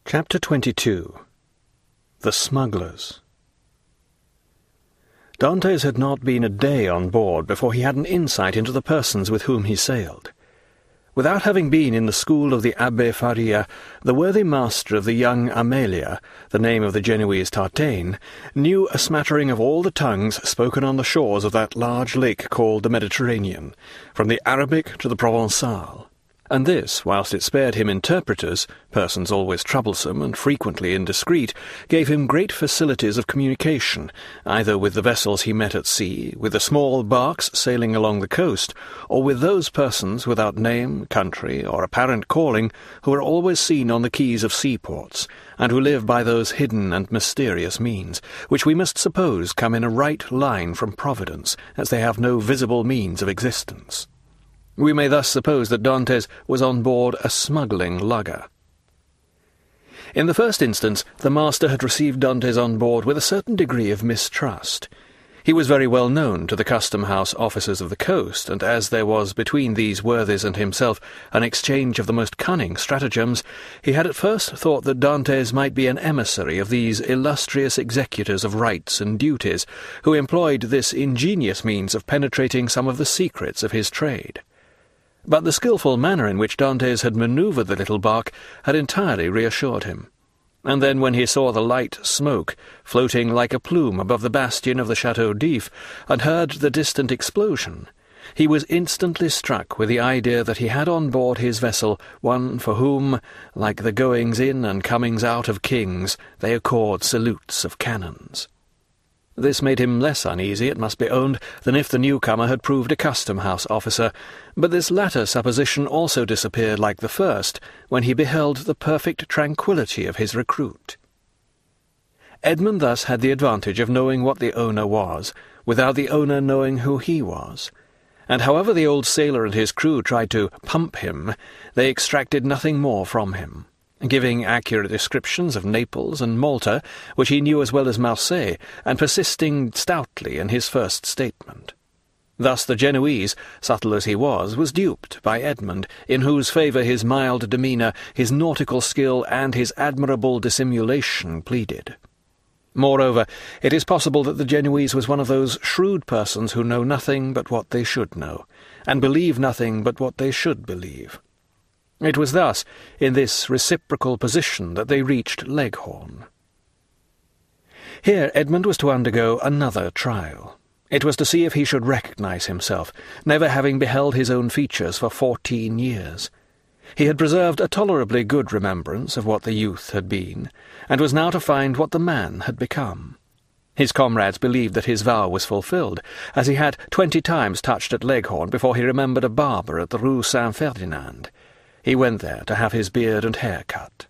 Chapter 22. The Smugglers. Dantes had not been a day on board before he had an insight into the persons with whom he sailed. Without having been in the school of the Abbé Faria, the worthy master of the young Amelia, the name of the Genoese Tartane, knew a smattering of all the tongues spoken on the shores of that large lake called the Mediterranean, from the Arabic to the Provençal. And this, whilst it spared him interpreters, persons always troublesome and frequently indiscreet, gave him great facilities of communication, either with the vessels he met at sea, with the small barks sailing along the coast, or with those persons without name, country, or apparent calling, who are always seen on the quays of seaports, and who live by those hidden and mysterious means, which we must suppose come in a right line from Providence, as they have no visible means of existence. We may thus suppose that Dantes was on board a smuggling lugger. In the first instance, the master had received Dantes on board with a certain degree of mistrust. He was very well known to the custom-house officers of the coast, and as there was between these worthies and himself an exchange of the most cunning stratagems, he had at first thought that Dantes might be an emissary of these illustrious executors of rights and duties, who employed this ingenious means of penetrating some of the secrets of his trade. But the skilful manner in which Dantes had manoeuvred the little bark had entirely reassured him. And then when he saw the light smoke floating like a plume above the bastion of the Chateau d'If, and heard the distant explosion, he was instantly struck with the idea that he had on board his vessel one for whom, like the goings in and comings out of kings, they accord salutes of cannons. This made him less uneasy, it must be owned, than if the newcomer had proved a custom-house officer, but this latter supposition also disappeared like the first, when he beheld the perfect tranquillity of his recruit. Edmund thus had the advantage of knowing what the owner was, without the owner knowing who he was, and however the old sailor and his crew tried to pump him, they extracted nothing more from him, giving accurate descriptions of Naples and Malta, which he knew as well as Marseille, and persisting stoutly in his first statement. Thus the Genoese, subtle as he was duped by Edmund, in whose favour his mild demeanour, his nautical skill, and his admirable dissimulation pleaded. Moreover, it is possible that the Genoese was one of those shrewd persons who know nothing but what they should know, and believe nothing but what they should believe. It was thus, in this reciprocal position, that they reached Leghorn. Here Edmund was to undergo another trial. It was to see if he should recognize himself, never having beheld his own features for 14 years. He had preserved a tolerably good remembrance of what the youth had been, and was now to find what the man had become. His comrades believed that his vow was fulfilled, as he had 20 times touched at Leghorn before he remembered a barber at the Rue Saint-Ferdinand. He went there to have his beard and hair cut.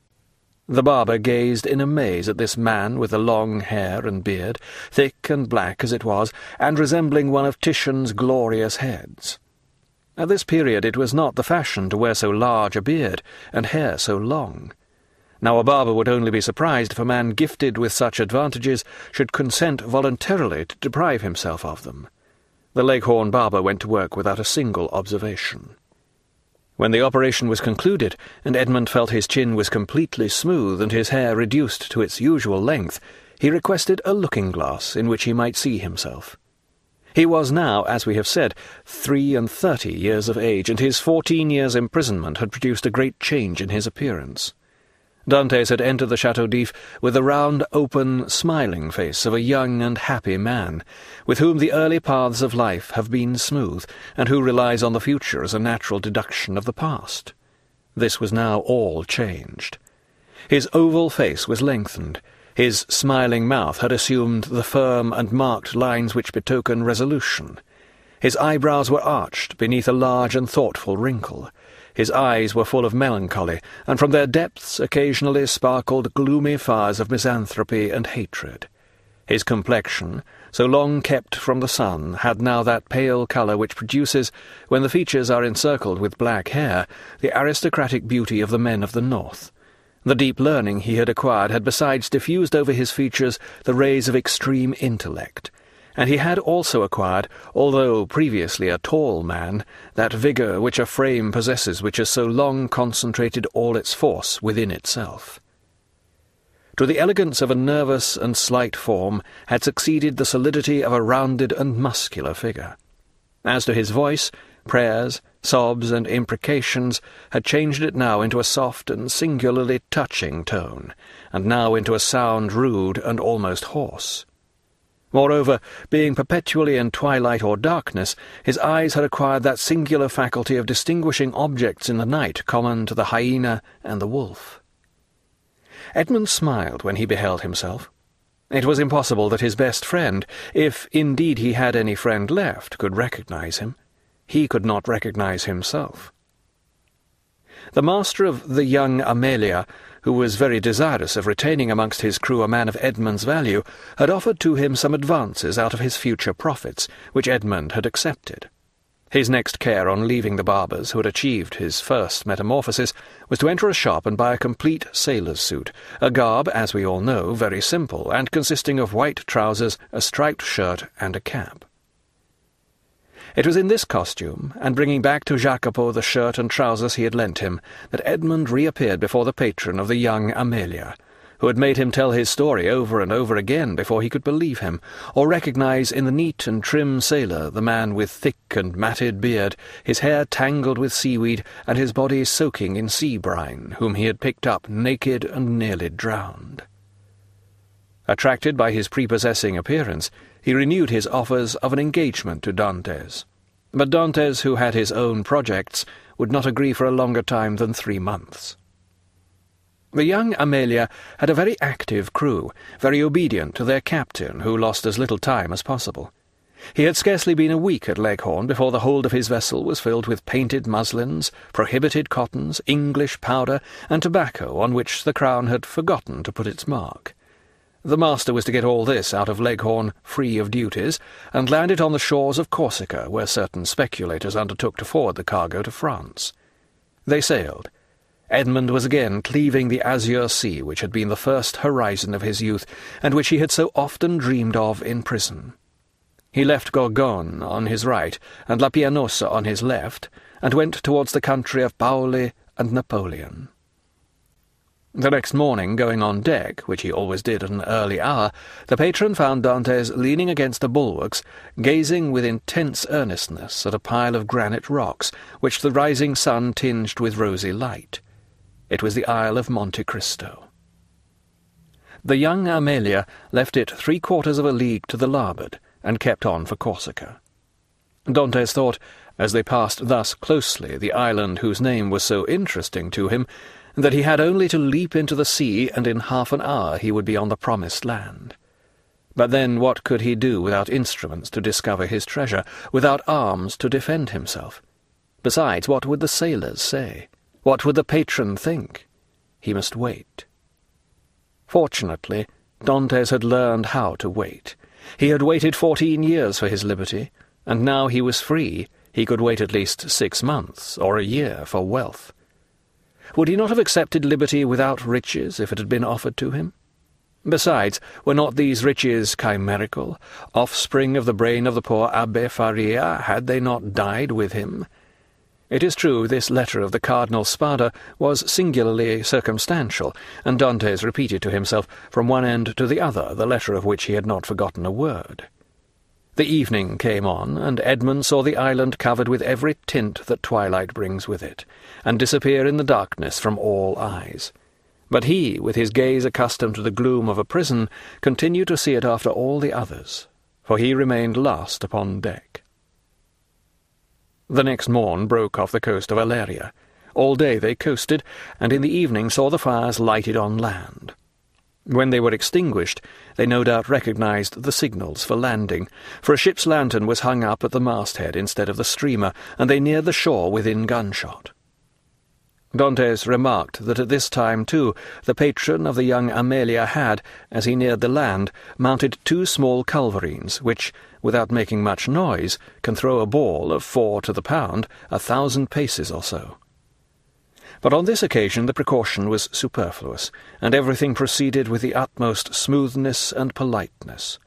The barber gazed in amaze at this man with the long hair and beard, thick and black as it was, and resembling one of Titian's glorious heads. At this period it was not the fashion to wear so large a beard, and hair so long. Now a barber would only be surprised if a man gifted with such advantages should consent voluntarily to deprive himself of them. The Leghorn barber went to work without a single observation. When the operation was concluded, and Edmund felt his chin was completely smooth and his hair reduced to its usual length, he requested a looking-glass in which he might see himself. He was now, as we have said, 33 years of age, and his 14 years' imprisonment had produced a great change in his appearance. Dantes had entered the Chateau d'If with the round, open, smiling face of a young and happy man, with whom the early paths of life have been smooth, and who relies on the future as a natural deduction of the past. This was now all changed. His oval face was lengthened, his smiling mouth had assumed the firm and marked lines which betoken resolution. His eyebrows were arched beneath a large and thoughtful wrinkle. His eyes were full of melancholy, and from their depths occasionally sparkled gloomy fires of misanthropy and hatred. His complexion, so long kept from the sun, had now that pale colour which produces, when the features are encircled with black hair, the aristocratic beauty of the men of the north. The deep learning he had acquired had besides diffused over his features the rays of extreme intellect, and he had also acquired, although previously a tall man, that vigour which a frame possesses which has so long concentrated all its force within itself. To the elegance of a nervous and slight form had succeeded the solidity of a rounded and muscular figure. As to his voice, prayers, sobs, and imprecations had changed it now into a soft and singularly touching tone, and now into a sound rude and almost hoarse. Moreover, being perpetually in twilight or darkness, his eyes had acquired that singular faculty of distinguishing objects in the night common to the hyena and the wolf. Edmund smiled when he beheld himself. It was impossible that his best friend, if indeed he had any friend left, could recognize him. He could not recognize himself. The master of the young Amelia, who was very desirous of retaining amongst his crew a man of Edmund's value, had offered to him some advances out of his future profits, which Edmund had accepted. His next care on leaving the barbers who had achieved his first metamorphosis was to enter a shop and buy a complete sailor's suit, a garb, as we all know, very simple, and consisting of white trousers, a striped shirt, and a cap. It was in this costume, and bringing back to Jacopo the shirt and trousers he had lent him, that Edmund reappeared before the patron of the young Amelia, who had made him tell his story over and over again before he could believe him, or recognize in the neat and trim sailor the man with thick and matted beard, his hair tangled with seaweed, and his body soaking in sea brine, whom he had picked up naked and nearly drowned. Attracted by his prepossessing appearance, he renewed his offers of an engagement to Dantès. But Dantès, who had his own projects, would not agree for a longer time than 3 months. The young Amelia had a very active crew, very obedient to their captain, who lost as little time as possible. He had scarcely been a week at Leghorn before the hold of his vessel was filled with painted muslins, prohibited cottons, English powder, and tobacco on which the Crown had forgotten to put its mark. The master was to get all this out of Leghorn free of duties, and land it on the shores of Corsica, where certain speculators undertook to forward the cargo to France. They sailed. Edmund was again cleaving the azure sea which had been the first horizon of his youth, and which he had so often dreamed of in prison. He left Gorgone on his right, and La Pianosa on his left, and went towards the country of Paoli and Napoleon. The next morning, going on deck, which he always did at an early hour, the patron found Dantès leaning against the bulwarks, gazing with intense earnestness at a pile of granite rocks, which the rising sun tinged with rosy light. It was the Isle of Monte Cristo. The young Amelia left it 3/4 of a league to the larboard, and kept on for Corsica. Dantès thought, as they passed thus closely the island whose name was so interesting to him, that he had only to leap into the sea, and in half an hour he would be on the promised land. But then what could he do without instruments to discover his treasure, without arms to defend himself? Besides, what would the sailors say? What would the patron think? He must wait. Fortunately, Dantès had learned how to wait. He had waited 14 years for his liberty, and now he was free. He could wait at least 6 months, or a year, for wealth. Would he not have accepted liberty without riches if it had been offered to him? Besides, were not these riches chimerical, offspring of the brain of the poor Abbé Faria? Had they not died with him? It is true, this letter of the Cardinal Spada was singularly circumstantial, and Dantès repeated to himself from one end to the other the letter of which he had not forgotten a word. The evening came on, and Edmund saw the island covered with every tint that twilight brings with it, and disappear in the darkness from all eyes. But he, with his gaze accustomed to the gloom of a prison, continued to see it after all the others, for he remained last upon deck. The next morn broke off the coast of Aleria. All day they coasted, and in the evening saw the fires lighted on land. When they were extinguished, they no doubt recognized the signals for landing, for a ship's lantern was hung up at the masthead instead of the streamer, and they neared the shore within gunshot. Dantès remarked that at this time, too, the patron of the young Amelia had, as he neared the land, mounted 2 small culverines, which, without making much noise, can throw a ball of 4 to the pound 1,000 paces or so. But on this occasion the precaution was superfluous, and everything proceeded with the utmost smoothness and politeness.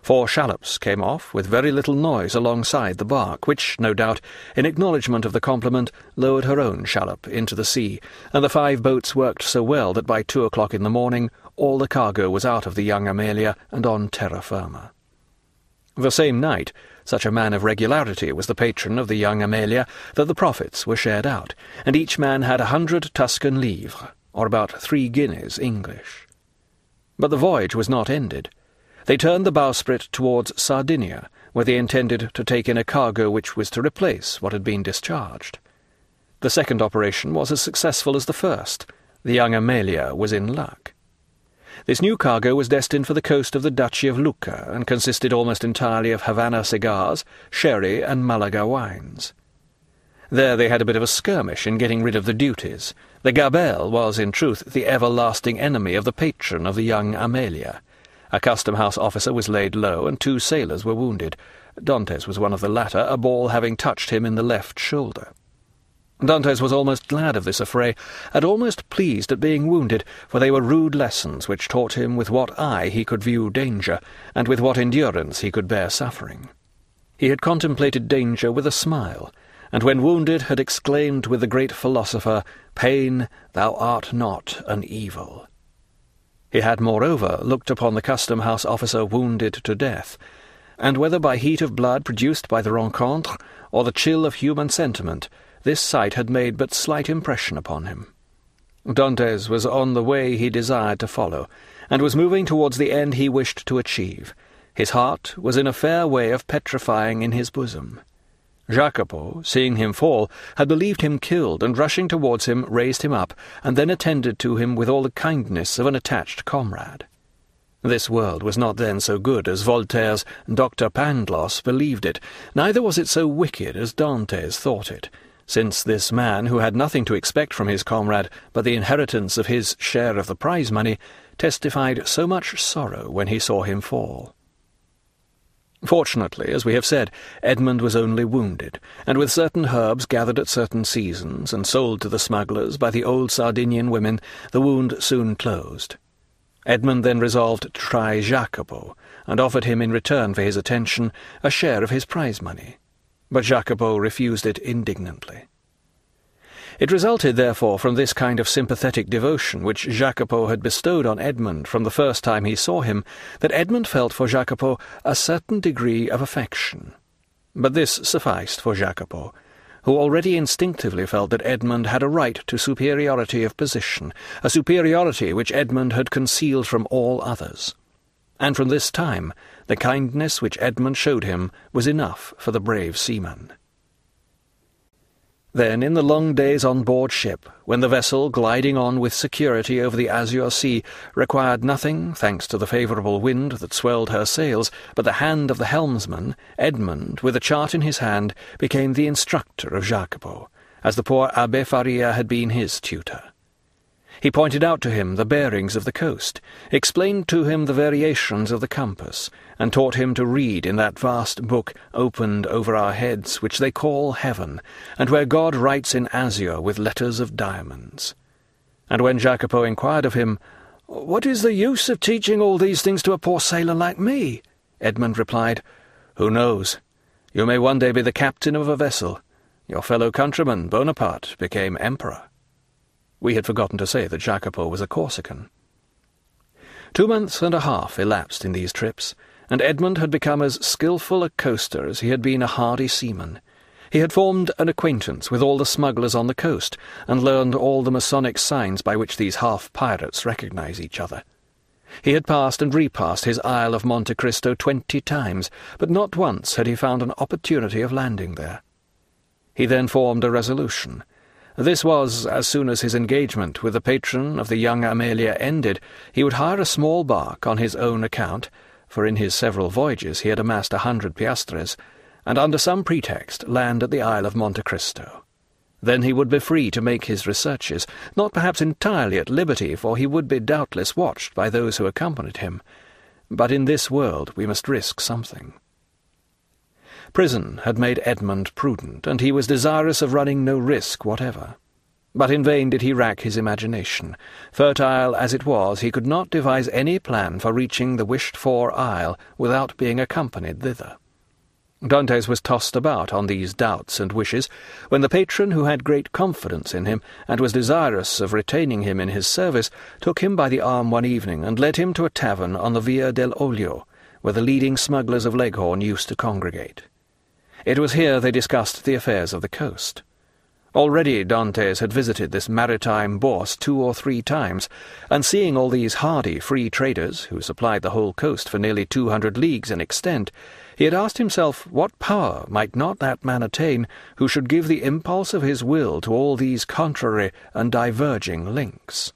4 shallops came off with very little noise alongside the bark, which, no doubt, in acknowledgment of the compliment, lowered her own shallop into the sea, and the 5 boats worked so well that by 2 o'clock in the morning all the cargo was out of the Young Amelia and on terra firma. The same night, such a man of regularity was the patron of the Young Amelia that the profits were shared out, and each man had 100 Tuscan livres, or about 3 guineas English. But the voyage was not ended. They turned the bowsprit towards Sardinia, where they intended to take in a cargo which was to replace what had been discharged. The second operation was as successful as the first. The Young Amelia was in luck. This new cargo was destined for the coast of the Duchy of Lucca, and consisted almost entirely of Havana cigars, sherry, and Malaga wines. There they had a bit of a skirmish in getting rid of the duties. The Gabelle was, in truth, the everlasting enemy of the patron of the Young Amelia. A custom-house officer was laid low, and 2 sailors were wounded. Dantes was one of the latter, a ball having touched him in the left shoulder. Dantes was almost glad of this affray, and almost pleased at being wounded, for they were rude lessons which taught him with what eye he could view danger, and with what endurance he could bear suffering. He had contemplated danger with a smile, and when wounded had exclaimed with the great philosopher, "Pain, thou art not an evil." He had, moreover, looked upon the custom-house officer wounded to death, and whether by heat of blood produced by the rencontre, or the chill of human sentiment, this sight had made but slight impression upon him. Dantes was on the way he desired to follow, and was moving towards the end he wished to achieve. His heart was in a fair way of petrifying in his bosom. Jacopo, seeing him fall, had believed him killed, and rushing towards him, raised him up, and then attended to him with all the kindness of an attached comrade. This world was not then so good as Voltaire's Dr. Pangloss believed it, neither was it so wicked as Dantes thought it, since this man, who had nothing to expect from his comrade but the inheritance of his share of the prize-money, testified so much sorrow when he saw him fall. Fortunately, as we have said, Edmund was only wounded, and with certain herbs gathered at certain seasons and sold to the smugglers by the old Sardinian women, the wound soon closed. Edmund then resolved to try Jacopo, and offered him in return for his attention a share of his prize-money. But Jacopo refused it indignantly. It resulted, therefore, from this kind of sympathetic devotion which Jacopo had bestowed on Edmund from the first time he saw him, that Edmund felt for Jacopo a certain degree of affection. But this sufficed for Jacopo, who already instinctively felt that Edmund had a right to superiority of position, a superiority which Edmund had concealed from all others. And from this time the kindness which Edmund showed him was enough for the brave seaman. Then, in the long days on board ship, when the vessel, gliding on with security over the azure sea, required nothing, thanks to the favourable wind that swelled her sails, but the hand of the helmsman, Edmund, with a chart in his hand, became the instructor of Jacopo, as the poor Abbé Faria had been his tutor. He pointed out to him the bearings of the coast, explained to him the variations of the compass, and taught him to read in that vast book opened over our heads which they call heaven, and where God writes in azure with letters of diamonds. And when Jacopo inquired of him, "What is the use of teaching all these things to a poor sailor like me?" Edmund replied, "Who knows? You may one day be the captain of a vessel. Your fellow countryman, Bonaparte, became emperor." We had forgotten to say that Jacopo was a Corsican. 2 months and a half elapsed in these trips, and Edmund had become as skilful a coaster as he had been a hardy seaman. He had formed an acquaintance with all the smugglers on the coast, and learned all the Masonic signs by which these half-pirates recognize each other. He had passed and repassed his Isle of Monte Cristo 20 times, but not once had he found an opportunity of landing there. He then formed a resolution. This was, as soon as his engagement with the patron of the Young Amelia ended, he would hire a small bark on his own account, for in his several voyages he had amassed 100 piastres, and under some pretext land at the Isle of Monte Cristo. Then he would be free to make his researches, not perhaps entirely at liberty, for he would be doubtless watched by those who accompanied him. But in this world we must risk something. Prison had made Edmund prudent, and he was desirous of running no risk whatever. But in vain did he rack his imagination. Fertile as it was, he could not devise any plan for reaching the wished-for isle without being accompanied thither. Dantes was tossed about on these doubts and wishes, when the patron, who had great confidence in him, and was desirous of retaining him in his service, took him by the arm one evening, and led him to a tavern on the Via del Olio, where the leading smugglers of Leghorn used to congregate. It was here they discussed the affairs of the coast. Already Dantes had visited this maritime bourse 2 or 3 times, and seeing all these hardy free traders, who supplied the whole coast for nearly 200 leagues in extent, he had asked himself what power might not that man attain who should give the impulse of his will to all these contrary and diverging links.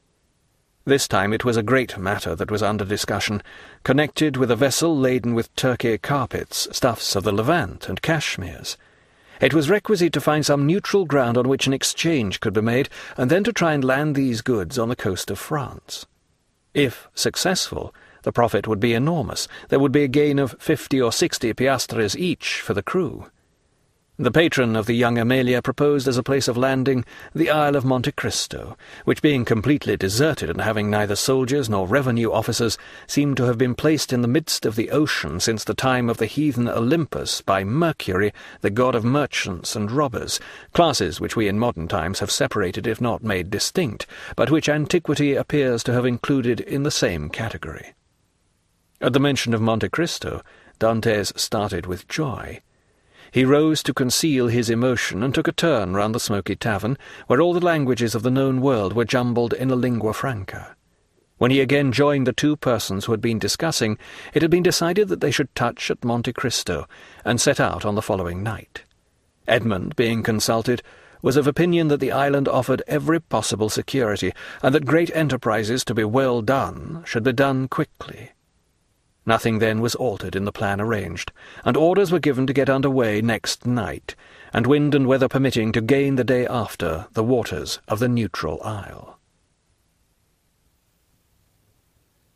This time it was a great matter that was under discussion, connected with a vessel laden with Turkey carpets, stuffs of the Levant, and cashmeres. It was requisite to find some neutral ground on which an exchange could be made, and then to try and land these goods on the coast of France. If successful, the profit would be enormous. There would be a gain of 50 or 60 piastres each for the crew. The patron of the young Amelia proposed as a place of landing the Isle of Monte Cristo, which, being completely deserted and having neither soldiers nor revenue officers, seemed to have been placed in the midst of the ocean since the time of the heathen Olympus by Mercury, the god of merchants and robbers, classes which we in modern times have separated if not made distinct, but which antiquity appears to have included in the same category. At the mention of Monte Cristo, Dantes started with joy. He rose to conceal his emotion and took a turn round the smoky tavern, where all the languages of the known world were jumbled in a lingua franca. When he again joined the 2 persons who had been discussing, it had been decided that they should touch at Monte Cristo, and set out on the following night. Edmund, being consulted, was of opinion that the island offered every possible security, and that great enterprises to be well done should be done quickly. Nothing then was altered in the plan arranged, and orders were given to get under way next night, and wind and weather permitting to gain the day after the waters of the neutral isle.